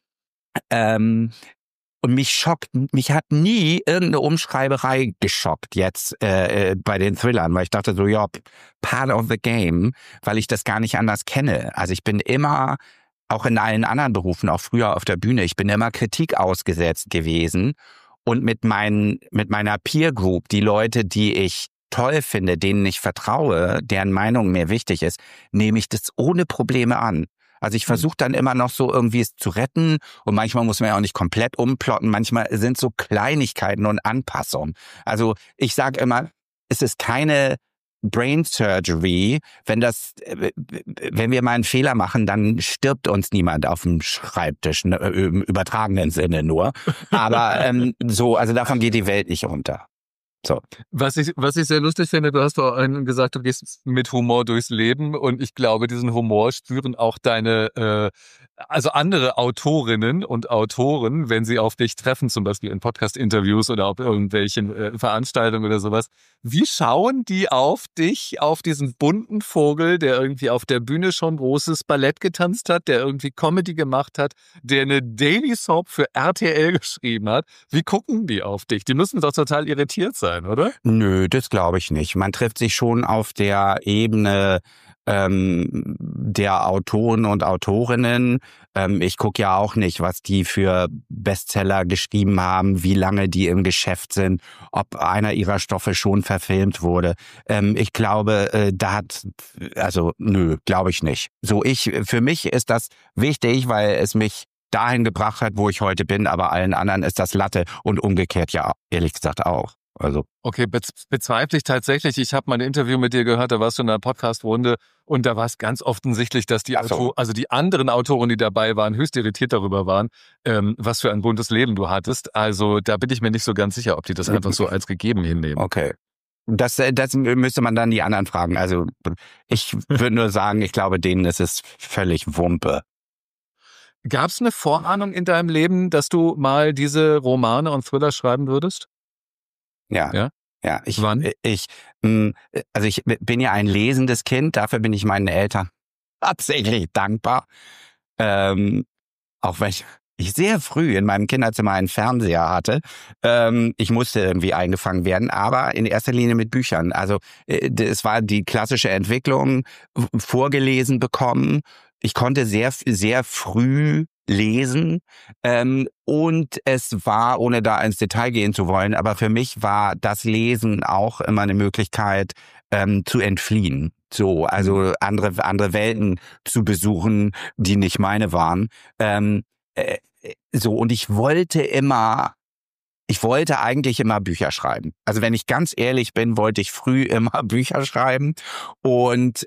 Und mich hat nie irgendeine Umschreiberei geschockt jetzt bei den Thrillern, weil ich dachte so, ja, part of the game, weil ich das gar nicht anders kenne. Also ich bin immer, auch in allen anderen Berufen, auch früher auf der Bühne, ich bin immer Kritik ausgesetzt gewesen. Und mit meiner Peer Group, die Leute, die ich toll finde, denen ich vertraue, deren Meinung mir wichtig ist, nehme ich das ohne Probleme an. Also ich versuche dann immer noch so irgendwie es zu retten und manchmal muss man ja auch nicht komplett umplotten, manchmal sind so Kleinigkeiten und Anpassungen. Also ich sage immer, es ist keine Brain Surgery, wenn wir mal einen Fehler machen, dann stirbt uns niemand auf dem Schreibtisch, im übertragenen Sinne nur. Aber also davon geht die Welt nicht unter. So. Was ich sehr lustig finde, du hast vorhin gesagt, du gehst mit Humor durchs Leben und ich glaube, diesen Humor spüren auch deine, also andere Autorinnen und Autoren, wenn sie auf dich treffen, zum Beispiel in Podcast-Interviews oder auf irgendwelchen Veranstaltungen oder sowas. Wie schauen die auf dich, auf diesen bunten Vogel, der irgendwie auf der Bühne schon großes Ballett getanzt hat, der irgendwie Comedy gemacht hat, der eine Daily Soap für RTL geschrieben hat? Wie gucken die auf dich? Die müssen doch total irritiert sein, oder? Nö, das glaube ich nicht. Man trifft sich schon auf der Ebene der Autoren und Autorinnen. Ich gucke ja auch nicht, was die für Bestseller geschrieben haben, wie lange die im Geschäft sind, ob einer ihrer Stoffe schon verfilmt wurde. Ich glaube, nö, glaube ich nicht. Für mich ist das wichtig, weil es mich dahin gebracht hat, wo ich heute bin, aber allen anderen ist das Latte und umgekehrt ja ehrlich gesagt auch. Also. Okay, bezweifle ich tatsächlich. Ich habe mal ein Interview mit dir gehört, da warst du in einer Podcast-Runde und da war es ganz offensichtlich, dass die die anderen Autoren, die dabei waren, höchst irritiert darüber waren, was für ein buntes Leben du hattest. Also da bin ich mir nicht so ganz sicher, ob die das einfach so als gegeben hinnehmen. Okay. Das müsste man dann die anderen fragen. Also ich würde nur sagen, ich glaube, denen ist es völlig Wumpe. Gab es eine Vorahnung in deinem Leben, dass du mal diese Romane und Thriller schreiben würdest? Ja. Wann? Ich bin ja ein lesendes Kind, dafür bin ich meinen Eltern tatsächlich dankbar. Auch wenn ich sehr früh in meinem Kinderzimmer einen Fernseher hatte. Ich musste irgendwie eingefangen werden, aber in erster Linie mit Büchern. Also es war die klassische Entwicklung, vorgelesen bekommen. Ich konnte sehr, sehr früh lesen und es war, ohne da ins Detail gehen zu wollen, aber für mich war das Lesen auch immer eine Möglichkeit zu entfliehen. So, also andere Welten zu besuchen, die nicht meine waren. Und ich wollte eigentlich immer Bücher schreiben. Also wenn ich ganz ehrlich bin, wollte ich früh immer Bücher schreiben und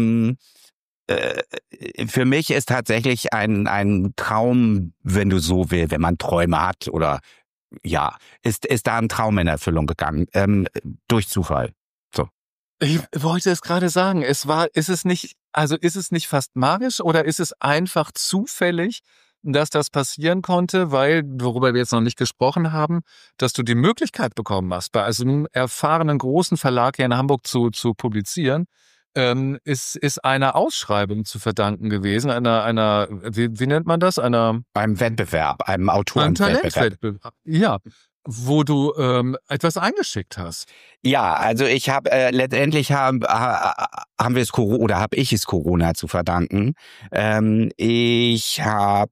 für mich ist tatsächlich ein Traum, wenn du so willst, wenn man Träume hat oder ja, ist da ein Traum in Erfüllung gegangen, durch Zufall. So. Ich wollte es gerade sagen, ist es nicht fast magisch oder ist es einfach zufällig, dass das passieren konnte, weil, worüber wir jetzt noch nicht gesprochen haben, dass du die Möglichkeit bekommen hast, bei einem erfahrenen großen Verlag hier in Hamburg zu publizieren, ist einer Ausschreibung zu verdanken gewesen, wie nennt man das? Einem Wettbewerb, einem Autorenwettbewerb. Talentwettbewerb. Ja, wo du etwas eingeschickt hast. Ja, also ich habe letztendlich haben wir es Corona oder habe ich es Corona zu verdanken. Ich habe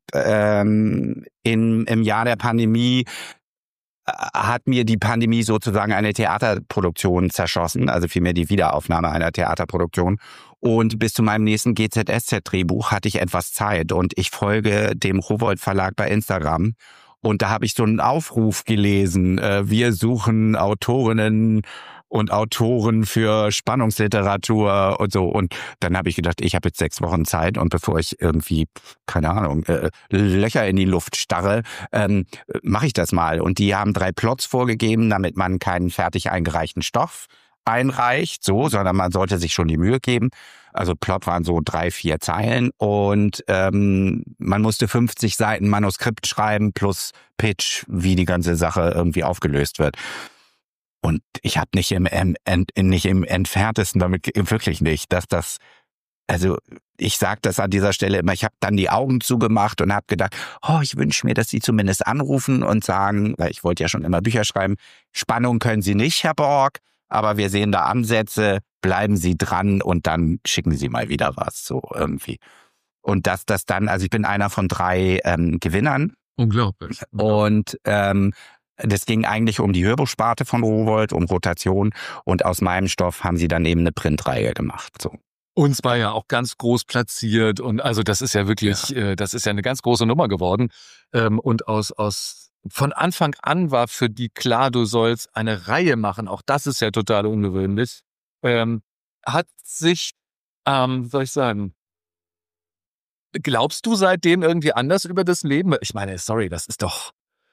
im Jahr der Pandemie hat mir die Pandemie sozusagen eine Theaterproduktion zerschossen, also vielmehr die Wiederaufnahme einer Theaterproduktion. Und bis zu meinem nächsten GZSZ-Drehbuch hatte ich etwas Zeit und ich folge dem Rowohlt Verlag bei Instagram. Und da habe ich so einen Aufruf gelesen, wir suchen Autorinnen und Autoren für Spannungsliteratur und so. Und dann habe ich gedacht, ich habe jetzt 6 Wochen Zeit und bevor ich irgendwie, keine Ahnung, Löcher in die Luft starre, mache ich das mal. Und die haben 3 Plots vorgegeben, damit man keinen fertig eingereichten Stoff einreicht, sondern man sollte sich schon die Mühe geben. Also Plot waren so 3, 4 Zeilen und man musste 50 Seiten Manuskript schreiben plus Pitch, wie die ganze Sache irgendwie aufgelöst wird. Und ich habe nicht im Entferntesten damit, wirklich nicht, dass das, also ich sage das an dieser Stelle immer, ich habe dann die Augen zugemacht und habe gedacht, ich wünsche mir, dass Sie zumindest anrufen und sagen, weil ich wollte ja schon immer Bücher schreiben, Spannung können Sie nicht, Herr Borg, aber wir sehen da Ansätze, bleiben Sie dran und dann schicken Sie mal wieder was, so irgendwie. Und dass das dann, also ich bin einer von 3 Gewinnern. Unglaublich. Und das ging eigentlich um die Hörbuchsparte von Rowohlt, um Rotation. Und aus meinem Stoff haben sie dann eben eine Printreihe gemacht. So. Uns war ja auch ganz groß platziert und also das ist ja wirklich, das ist ja eine ganz große Nummer geworden. Und von Anfang an war für die klar, du sollst eine Reihe machen. Auch das ist ja total ungewöhnlich. Hat sich, soll ich sagen, glaubst du seitdem irgendwie anders über das Leben? Ich meine, sorry, das ist doch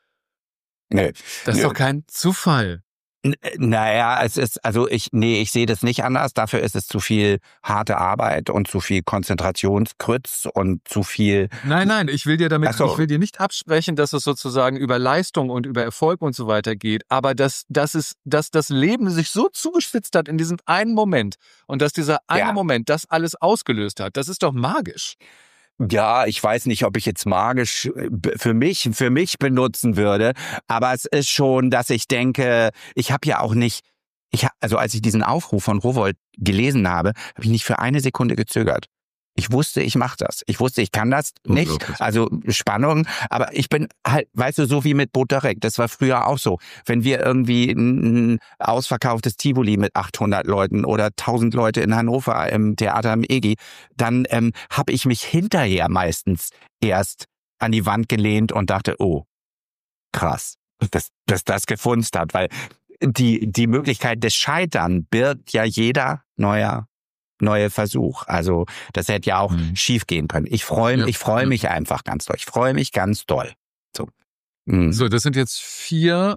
kein Zufall. Naja, es ist, also ich sehe das nicht anders. Dafür ist es zu viel harte Arbeit und zu viel Konzentrationskrütz und zu viel. Nein, ich will dir nicht absprechen, dass es sozusagen über Leistung und über Erfolg und so weiter geht. Aber dass das Leben sich so zugespitzt hat in diesem einen Moment und dass dieser eine Moment das alles ausgelöst hat, das ist doch magisch. Ja, ich weiß nicht, ob ich jetzt magisch für mich benutzen würde, aber es ist schon, dass ich denke, ich habe ja auch nicht, also als ich diesen Aufruf von Rowohlt gelesen habe ich nicht für eine Sekunde gezögert. Ich wusste, ich mache das. Ich wusste, ich kann das nicht. Also Spannung. Aber ich bin halt, weißt du, so wie mit Botarek. Das war früher auch so. Wenn wir irgendwie ein ausverkauftes Tivoli mit 800 Leuten oder 1000 Leute in Hannover im Theater im EGI, dann habe ich mich hinterher meistens erst an die Wand gelehnt und dachte, oh, krass, dass das gefunzt hat. Weil die Möglichkeit des Scheitern birgt ja jeder neue Versuch. Also das hätte ja auch schief gehen können. Ich freue mich einfach ganz doll. Ich freue mich ganz doll. So. So, das sind jetzt 4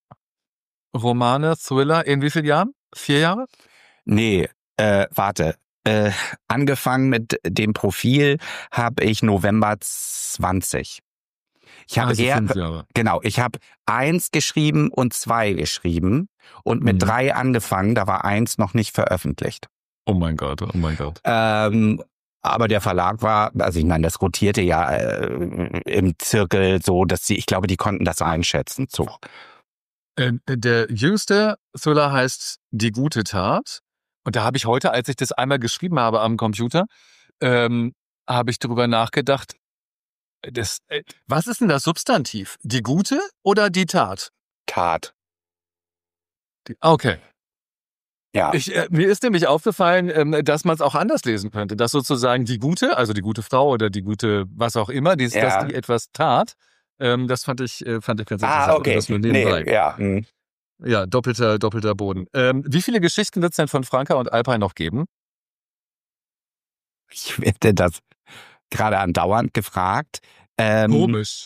Romane, Thriller. In wie vielen Jahren? 4 Jahre? Nee, warte. Angefangen mit dem Profil habe ich November 20. Ich habe 5 Jahre. Genau, ich habe 1 geschrieben und 2 geschrieben und mit 3 angefangen. Da war 1 noch nicht veröffentlicht. Oh mein Gott. Aber der Verlag war, also ich meine, das rotierte ja im Zirkel so, dass ich glaube, die konnten das einschätzen. So. Der jüngste Thriller heißt Die gute Tat. Und da habe ich heute, als ich das einmal geschrieben habe am Computer, habe ich darüber nachgedacht, was ist denn das Substantiv? Die gute oder die Tat? Tat. Okay. Ja. Mir ist nämlich aufgefallen, dass man es auch anders lesen könnte, dass sozusagen die gute, also die gute Frau oder die gute, was auch immer, dass die etwas tat, das fand ich ganz interessant. Okay. Das nur nebenbei. Nee, ja, doppelter Boden. Wie viele Geschichten wird es denn von Franka und Alpay noch geben? Ich werde das gerade andauernd gefragt. Komisch.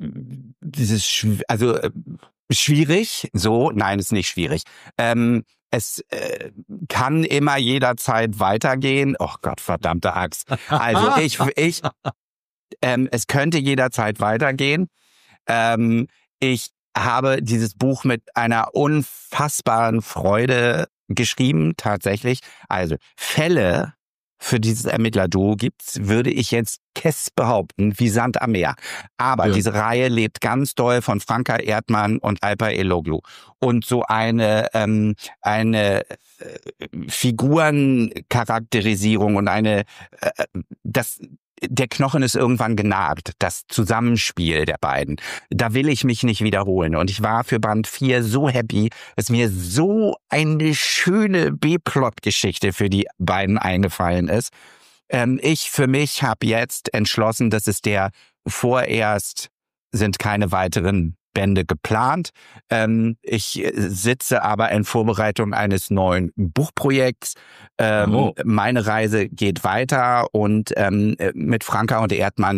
Schwierig, so, nein, ist nicht schwierig. es kann immer jederzeit weitergehen. Oh Gott, verdammte Axt. Also es könnte jederzeit weitergehen. Ich habe dieses Buch mit einer unfassbaren Freude geschrieben, tatsächlich. Also Fälle für dieses Ermittlerduo gibt's, würde ich jetzt behaupten, wie Sand am Meer. Aber diese Reihe lebt ganz doll von Franka Erdmann und Alper Eloglu. Und so eine Figurencharakterisierung und der Knochen ist irgendwann genagt, das Zusammenspiel der beiden. Da will ich mich nicht wiederholen. Und ich war für Band 4 so happy, dass mir so eine schöne B-Plot-Geschichte für die beiden eingefallen ist. Ich für mich habe jetzt entschlossen, dass es vorerst sind keine weiteren Bände geplant. Ich sitze aber in Vorbereitung eines neuen Buchprojekts. Meine Reise geht weiter und mit Franka und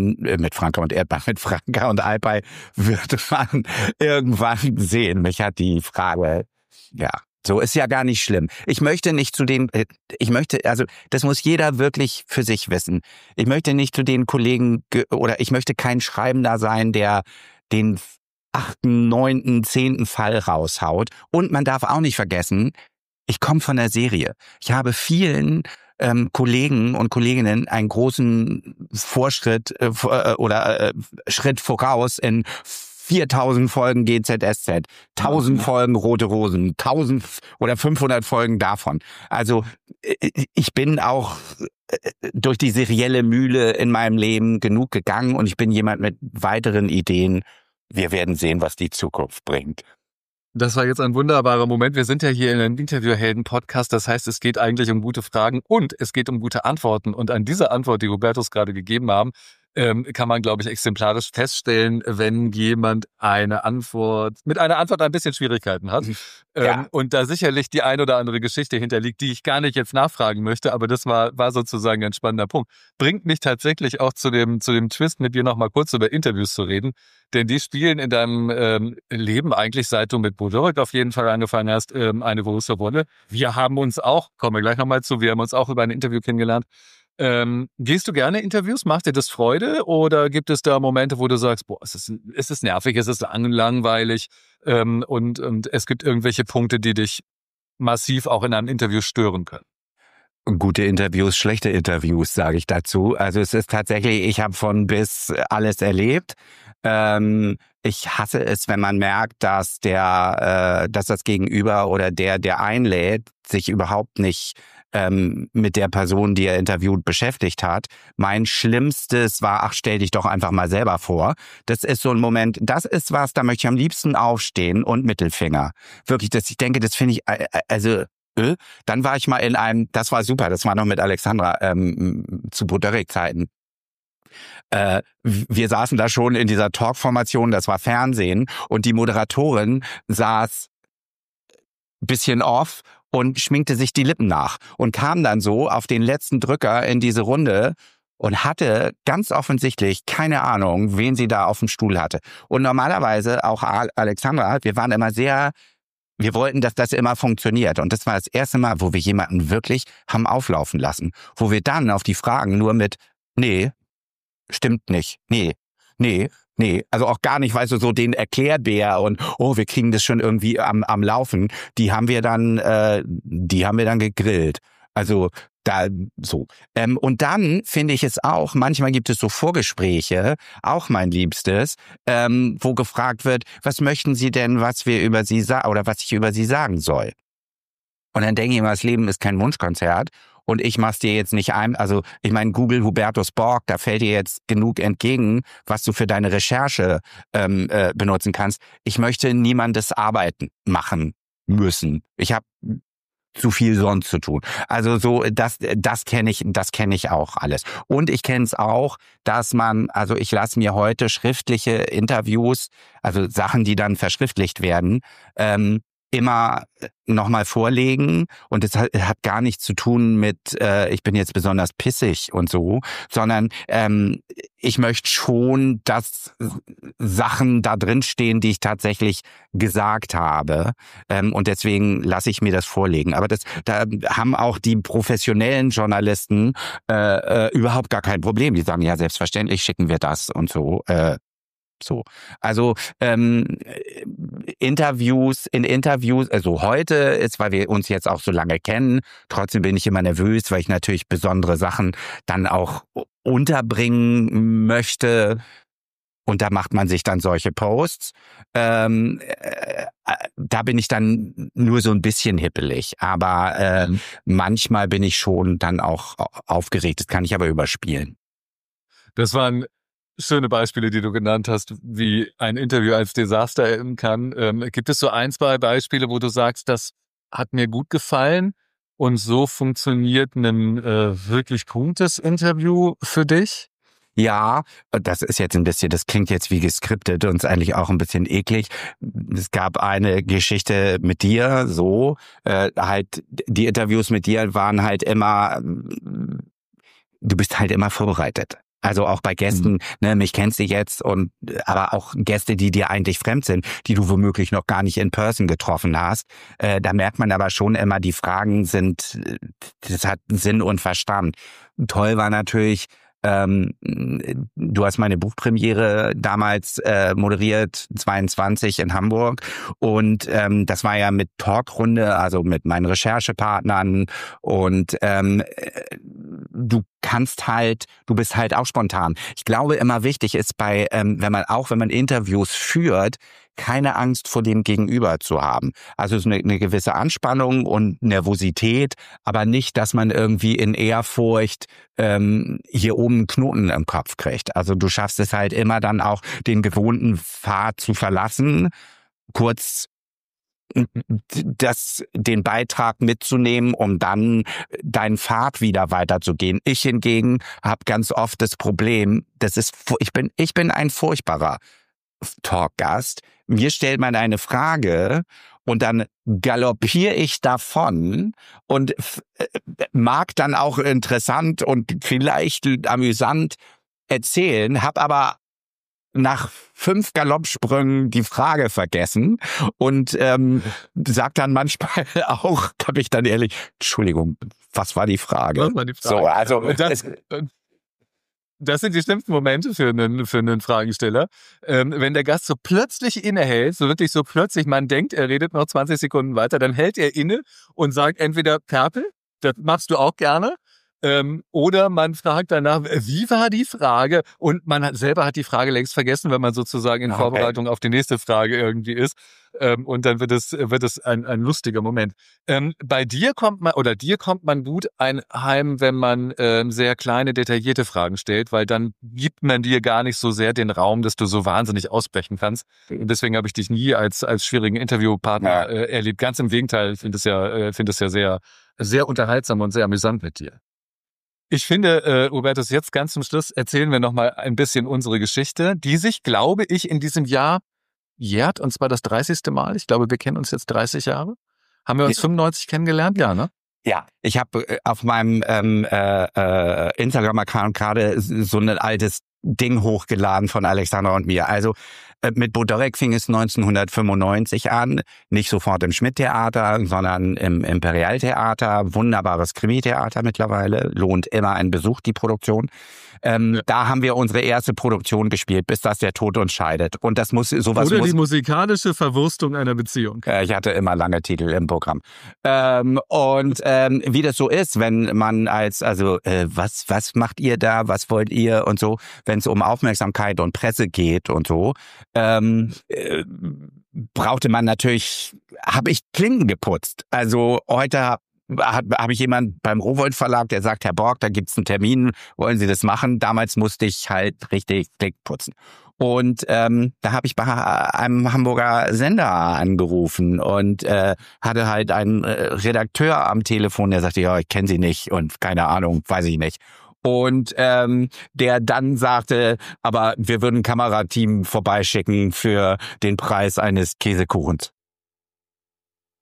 Alpay wird man irgendwann sehen. Mich hat die Frage, so ist ja gar nicht schlimm. Ich möchte, das muss jeder wirklich für sich wissen. Ich möchte nicht zu den Kollegen oder ich möchte kein Schreibender sein, der den 8., 9., 10. Fall raushaut. Und man darf auch nicht vergessen, ich komme von der Serie. Ich habe vielen Kollegen und Kolleginnen einen großen Fortschritt Schritt voraus in 4000 Folgen GZSZ, 1000 Folgen Rote Rosen, 1000 oder 500 Folgen davon. Also ich bin auch durch die serielle Mühle in meinem Leben genug gegangen und ich bin jemand mit weiteren Ideen. Wir werden sehen, was die Zukunft bringt. Das war jetzt ein wunderbarer Moment. Wir sind ja hier in einem Interviewhelden-Podcast. Das heißt, es geht eigentlich um gute Fragen und es geht um gute Antworten. Und an dieser Antwort, die Hubertus gerade gegeben haben, kann man, glaube ich, exemplarisch feststellen, wenn jemand mit einer Antwort ein bisschen Schwierigkeiten hat. Und da sicherlich die ein oder andere Geschichte hinterliegt, die ich gar nicht jetzt nachfragen möchte, aber das war sozusagen ein spannender Punkt. Bringt mich tatsächlich auch zu dem Twist, mit dir noch mal kurz über Interviews zu reden, denn die spielen in deinem Leben eigentlich, seit du mit Budorek auf jeden Fall angefangen hast, eine große Rolle. Wir haben uns auch, kommen wir gleich nochmal zu, wir haben uns auch über ein Interview kennengelernt. Gehst du gerne Interviews? Macht dir das Freude? Oder gibt es da Momente, wo du sagst, boah, es ist nervig, es ist langweilig und es gibt irgendwelche Punkte, die dich massiv auch in einem Interview stören können? Gute Interviews, schlechte Interviews, sage ich dazu. Also es ist tatsächlich, ich habe von bis alles erlebt. Ich hasse es, wenn man merkt, dass das Gegenüber oder der einlädt, sich überhaupt nicht mit der Person, die er interviewt, beschäftigt hat. Mein Schlimmstes war, ach, stell dich doch einfach mal selber vor. Das ist so ein Moment, das ist was, da möchte ich am liebsten aufstehen und Mittelfinger. Wirklich, ich denke, das finde ich, dann war ich mal das war super, das war noch mit Alexandra zu Budorek-Zeiten. Wir saßen da schon in dieser Talk-Formation, das war Fernsehen, und die Moderatorin saß ein bisschen off und schminkte sich die Lippen nach und kam dann so auf den letzten Drücker in diese Runde und hatte ganz offensichtlich keine Ahnung, wen sie da auf dem Stuhl hatte. Und normalerweise auch Alexandra, wir wollten, dass das immer funktioniert. Und das war das erste Mal, wo wir jemanden wirklich haben auflaufen lassen. Wo wir dann auf die Fragen nur mit, nee, stimmt nicht, nee, also auch gar nicht, weißt du, so den Erklärbär und wir kriegen das schon irgendwie am Laufen, die haben wir dann gegrillt. Also da so. Und dann finde ich es auch, manchmal gibt es so Vorgespräche, auch mein Liebstes, wo gefragt wird, was möchten Sie denn, was wir über Sie sagen oder was ich über Sie sagen soll? Und dann denke ich immer, das Leben ist kein Wunschkonzert. Und ich mach's dir jetzt nicht also ich meine, Google Hubertus Borg, da fällt dir jetzt genug entgegen, was du für deine Recherche benutzen kannst. Ich möchte niemandes Arbeiten machen müssen. Ich habe zu viel sonst zu tun. Also so, das kenne ich auch alles. Und ich kenne es auch, dass ich lasse mir heute schriftliche Interviews, also Sachen, die dann verschriftlicht werden, immer nochmal vorlegen und es hat gar nichts zu tun mit, ich bin jetzt besonders pissig und so, sondern ich möchte schon, dass Sachen da drin stehen, die ich tatsächlich gesagt habe, und deswegen lasse ich mir das vorlegen. Aber da haben auch die professionellen Journalisten überhaupt gar kein Problem. Die sagen, ja, selbstverständlich schicken wir das und so. Also Interviews, also heute ist, weil wir uns jetzt auch so lange kennen, trotzdem bin ich immer nervös, weil ich natürlich besondere Sachen dann auch unterbringen möchte. Und da macht man sich dann solche Posts. Da bin ich dann nur so ein bisschen hippelig. Aber manchmal bin ich schon dann auch aufgeregt. Das kann ich aber überspielen. Das waren schöne Beispiele, die du genannt hast, wie ein Interview als Desaster enden kann. Gibt es so 1, 2 Beispiele, wo du sagst, das hat mir gut gefallen und so funktioniert ein wirklich gutes Interview für dich? Ja, das ist jetzt ein bisschen, das klingt jetzt wie geskriptet und ist eigentlich auch ein bisschen eklig. Es gab eine Geschichte mit dir, halt die Interviews mit dir waren halt immer, du bist halt immer vorbereitet. Also auch bei Gästen, mich kennst du jetzt aber auch Gäste, die dir eigentlich fremd sind, die du womöglich noch gar nicht in person getroffen hast. Da merkt man aber schon immer, die Fragen das hat Sinn und Verstand. Toll war natürlich, du hast meine Buchpremiere damals moderiert, 22 in Hamburg, und das war ja mit Talkrunde, also mit meinen Recherchepartnern, und du bist halt auch spontan. Ich glaube, immer wichtig ist wenn man Interviews führt, keine Angst vor dem Gegenüber zu haben. Also es ist eine gewisse Anspannung und Nervosität, aber nicht, dass man irgendwie in Ehrfurcht hier oben einen Knoten im Kopf kriegt. Also du schaffst es halt immer dann auch, den gewohnten Pfad zu verlassen, kurz den Beitrag mitzunehmen, um dann deinen Pfad wieder weiterzugehen. Ich hingegen habe ganz oft das Problem, ich bin ein furchtbarer Talkgast. Mir stellt man eine Frage und dann galoppiere ich davon und mag dann auch interessant und vielleicht amüsant erzählen, habe aber nach 5 Galoppsprüngen die Frage vergessen und sag dann manchmal auch, hab ich dann ehrlich, Entschuldigung, was war die Frage? Was war die Frage? So, also das sind die schlimmsten Momente für einen Fragensteller. Wenn der Gast so plötzlich innehält, so wirklich so plötzlich, man denkt, er redet noch 20 Sekunden weiter, dann hält er inne und sagt entweder Perpel, das machst du auch gerne, oder man fragt danach, wie war die Frage? Und man selber hat die Frage längst vergessen, wenn man sozusagen in Vorbereitung auf die nächste Frage irgendwie ist. Und dann wird es ein lustiger Moment. Bei dir kommt man gut heim, wenn man sehr kleine, detaillierte Fragen stellt, weil dann gibt man dir gar nicht so sehr den Raum, dass du so wahnsinnig ausbrechen kannst. Und deswegen habe ich dich nie als schwierigen Interviewpartner erlebt. Ganz im Gegenteil, ich finde es ja sehr, sehr unterhaltsam und sehr amüsant mit dir. Ich finde, Hubertus, jetzt ganz zum Schluss erzählen wir nochmal ein bisschen unsere Geschichte, die sich, glaube ich, in diesem Jahr jährt, und zwar das 30. Mal. Ich glaube, wir kennen uns jetzt 30 Jahre. Haben wir uns 95 kennengelernt? Ja, ne? Ja, ich habe auf meinem Instagram-Account gerade so ein altes Ding hochgeladen von Alexandra und mir. Also mit Bodorek fing es 1995 an, nicht sofort im Schmidt-Theater, sondern im Imperial-Theater, wunderbares Krimi-Theater mittlerweile, lohnt immer einen Besuch, die Produktion. Da haben wir unsere erste Produktion gespielt, bis das der Tod uns scheidet. Und das muss sowas. Oder die musikalische Verwurstung einer Beziehung. Ich hatte immer lange Titel im Programm. Wie das so ist, wenn man was macht ihr da, was wollt ihr und so, wenn es um Aufmerksamkeit und Presse geht und so, brauchte man natürlich, habe ich Klinken geputzt. Also heute habe ich jemanden beim Rowohlt Verlag, der sagt, Herr Borg, da gibt's einen Termin, wollen Sie das machen? Damals musste ich halt richtig Klinken putzen. Und da habe ich bei einem Hamburger Sender angerufen und hatte halt einen Redakteur am Telefon, der sagte, ja, ich kenne Sie nicht und keine Ahnung, weiß ich nicht. Und der dann sagte, aber wir würden ein Kamerateam vorbeischicken für den Preis eines Käsekuchens.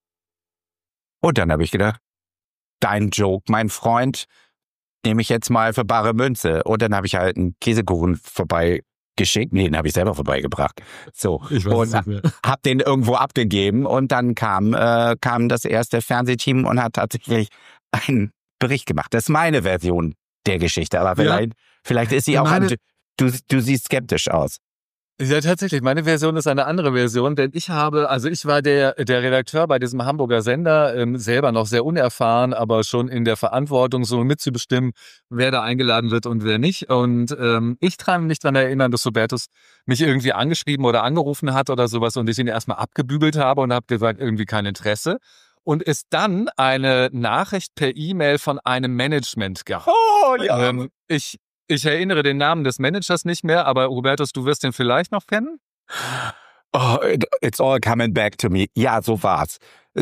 Und dann habe ich gedacht, dein Joke, mein Freund, nehme ich jetzt mal für bare Münze. Und dann habe ich halt einen Käsekuchen vorbeigeschickt. Nee, den habe ich selber vorbeigebracht. So. Ich weiß und nicht mehr. habe den irgendwo abgegeben. Und dann kam das erste Fernsehteam und hat tatsächlich einen Bericht gemacht. Das ist meine Version der Geschichte. Aber vielleicht ist sie auch... Du siehst skeptisch aus. Ja, tatsächlich. Meine Version ist eine andere Version, denn ich war der Redakteur bei diesem Hamburger Sender, selber noch sehr unerfahren, aber schon in der Verantwortung, so mitzubestimmen, wer da eingeladen wird und wer nicht. Und ich kann mich nicht daran erinnern, dass Hubertus mich irgendwie angeschrieben oder angerufen hat oder sowas und ich ihn erstmal abgebügelt habe und habe gesagt, irgendwie kein Interesse. Und es dann eine Nachricht per E-Mail von einem Management gab. Oh, ja. Ich erinnere den Namen des Managers nicht mehr, aber Hubertus, du wirst den vielleicht noch kennen? Oh, it's all coming back to me. Ja, so war's.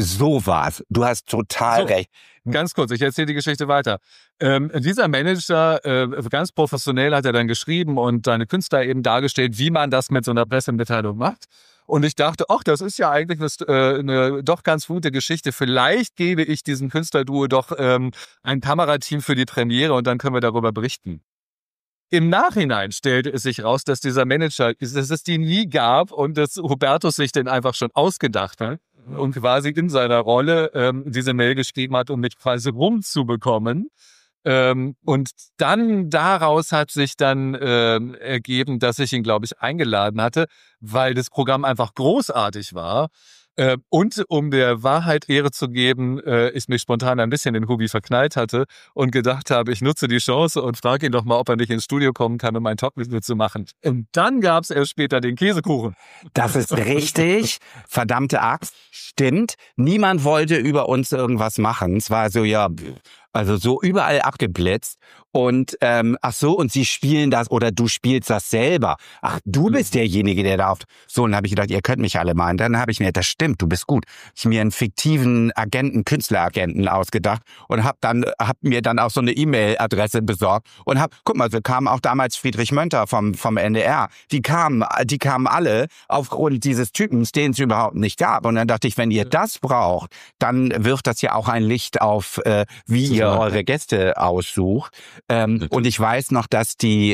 Du hast total recht. Ganz kurz, ich erzähle die Geschichte weiter. Dieser Manager, ganz professionell hat er dann geschrieben und seine Künstler eben dargestellt, wie man das mit so einer Pressemitteilung macht. Und ich dachte, ach, das ist ja eigentlich eine doch ganz gute Geschichte. Vielleicht gebe ich diesem Künstlerduo doch ein Kamerateam für die Premiere und dann können wir darüber berichten. Im Nachhinein stellte es sich raus, dass dieser Manager, dass es die nie gab und dass Hubertus sich den einfach schon ausgedacht hat und quasi in seiner Rolle diese Mail geschrieben hat, um mich quasi rumzubekommen. Und dann daraus hat sich dann ergeben, dass ich ihn, glaube ich, eingeladen hatte, weil das Programm einfach großartig war. Und um der Wahrheit Ehre zu geben, ich mich spontan ein bisschen in Hubi verknallt hatte und gedacht habe, ich nutze die Chance und frage ihn doch mal, ob er nicht ins Studio kommen kann, um einen Talk mit mir zu machen. Und dann gab es erst später den Käsekuchen. Das ist richtig. Verdammte Axt. Stimmt. Niemand wollte über uns irgendwas machen. Es war so, ja, also so überall abgeblitzt. Und und sie spielen das oder du spielst das selber. Ach, du bist derjenige, der da So, und dann habe ich gedacht, ihr könnt mich alle mal. Und dann habe ich mir, das stimmt, du bist gut. Ich mir einen fiktiven Künstleragenten ausgedacht und hab mir dann auch so eine E-Mail-Adresse besorgt und guck mal, so kam auch damals Friedrich Mönter vom NDR. Die kamen alle aufgrund dieses Typens, den es überhaupt nicht gab. Und dann dachte ich, wenn ihr das braucht, dann wirft das ja auch ein Licht auf, wie ihr eure Gäste aussucht. Und ich weiß noch, dass die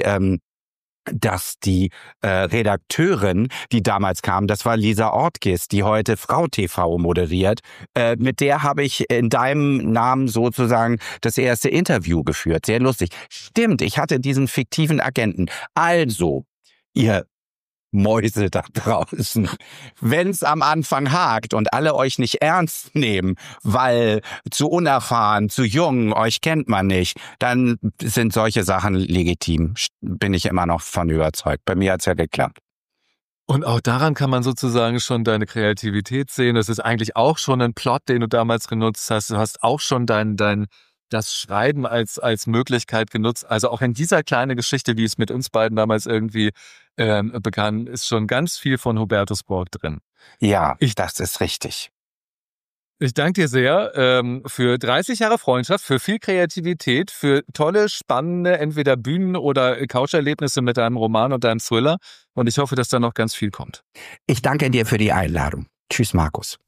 Redakteurin, die damals kam, das war Lisa Ortgis, die heute Frau TV moderiert. Mit der habe ich in deinem Namen sozusagen das erste Interview geführt. Sehr lustig. Stimmt, ich hatte diesen fiktiven Agenten. Also, ihr Mäuse da draußen, wenn's am Anfang hakt und alle euch nicht ernst nehmen, weil zu unerfahren, zu jung, euch kennt man nicht, dann sind solche Sachen legitim. Bin ich immer noch von überzeugt. Bei mir hat's ja geklappt. Und auch daran kann man sozusagen schon deine Kreativität sehen. Das ist eigentlich auch schon ein Plot, den du damals genutzt hast. Du hast auch schon das Schreiben als Möglichkeit genutzt. Also auch in dieser kleinen Geschichte, wie es mit uns beiden damals irgendwie begann, ist schon ganz viel von Hubertus Borg drin. Ja, das ist richtig. Ich danke dir sehr für 30 Jahre Freundschaft, für viel Kreativität, für tolle, spannende, entweder Bühnen- oder Coucherlebnisse mit deinem Roman und deinem Thriller. Und ich hoffe, dass da noch ganz viel kommt. Ich danke dir für die Einladung. Tschüss, Markus.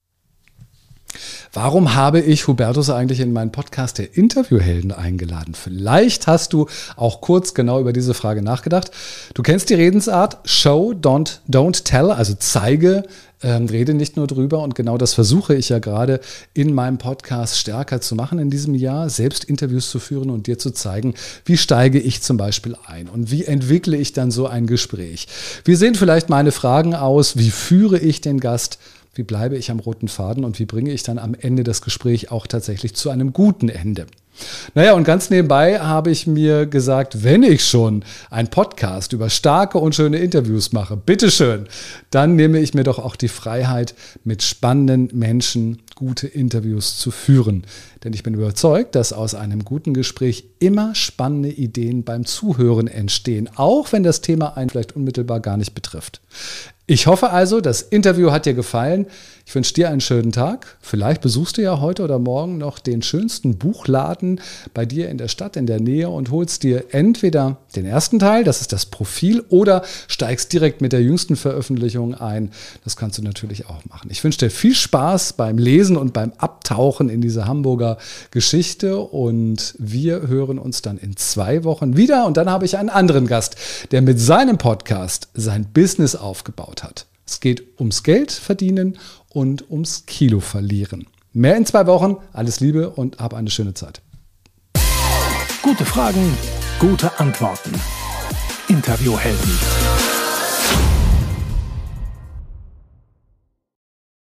Warum habe ich Hubertus eigentlich in meinen Podcast der Interviewhelden eingeladen? Vielleicht hast du auch kurz genau über diese Frage nachgedacht. Du kennst die Redensart Show, don't tell, also zeige, rede nicht nur drüber. Und genau das versuche ich ja gerade in meinem Podcast stärker zu machen in diesem Jahr, selbst Interviews zu führen und dir zu zeigen, wie steige ich zum Beispiel ein und wie entwickle ich dann so ein Gespräch. Wie sehen vielleicht meine Fragen aus? Wie führe ich den Gast? Wie bleibe ich am roten Faden und wie bringe ich dann am Ende das Gespräch auch tatsächlich zu einem guten Ende? Naja, und ganz nebenbei habe ich mir gesagt, wenn ich schon einen Podcast über starke und schöne Interviews mache, bitteschön, dann nehme ich mir doch auch die Freiheit, mit spannenden Menschen gute Interviews zu führen. Denn ich bin überzeugt, dass aus einem guten Gespräch immer spannende Ideen beim Zuhören entstehen, auch wenn das Thema einen vielleicht unmittelbar gar nicht betrifft. Ich hoffe also, das Interview hat dir gefallen. Ich wünsche dir einen schönen Tag. Vielleicht besuchst du ja heute oder morgen noch den schönsten Buchladen bei dir in der Stadt, in der Nähe und holst dir entweder den ersten Teil, das ist das Profil, oder steigst direkt mit der jüngsten Veröffentlichung ein. Das kannst du natürlich auch machen. Ich wünsche dir viel Spaß beim Lesen und beim Abtauchen in diese Hamburger Geschichte und wir hören uns dann in 2 Wochen wieder und dann habe ich einen anderen Gast, der mit seinem Podcast sein Business aufgebaut hat. Es geht ums Geld verdienen und ums Kilo verlieren. Mehr in 2 Wochen. Alles Liebe und hab eine schöne Zeit. Gute Fragen, gute Antworten. Interviewhelden.